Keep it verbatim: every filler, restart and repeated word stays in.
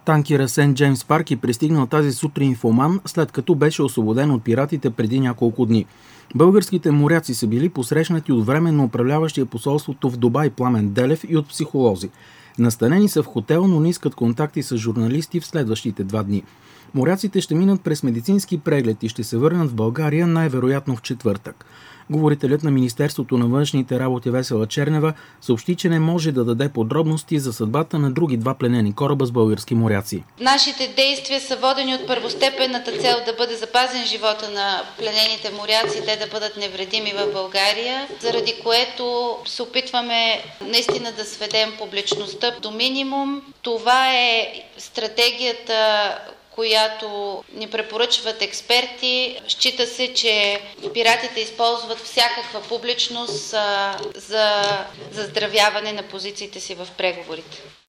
Танкера Сент Джеймс Парк е пристигнал тази сутрин в Оман, след като беше освободен от пиратите преди няколко дни. Българските моряци са били посрещнати от временно управляващия посолството в Дубай Пламен Делев и от психолози. Настанени са в хотел, но не искат контакти с журналисти в следващите два дни. Моряците ще минат през медицински преглед и ще се върнат в България най-вероятно в четвъртък. Говорителят на Министерството на външните работи Весела Чернева съобщи, че не може да даде подробности за съдбата на други два пленени кораба с български моряци. Нашите действия са водени от първостепенната цел да бъде запазен живота на пленените моряци, те да бъдат невредими в България, заради което се опитваме наистина да сведем публичността до минимум. Това е стратегията, която ни препоръчват експерти. Счита се, че пиратите използват всякаква публичност а, за заздравяване на позициите си в преговорите.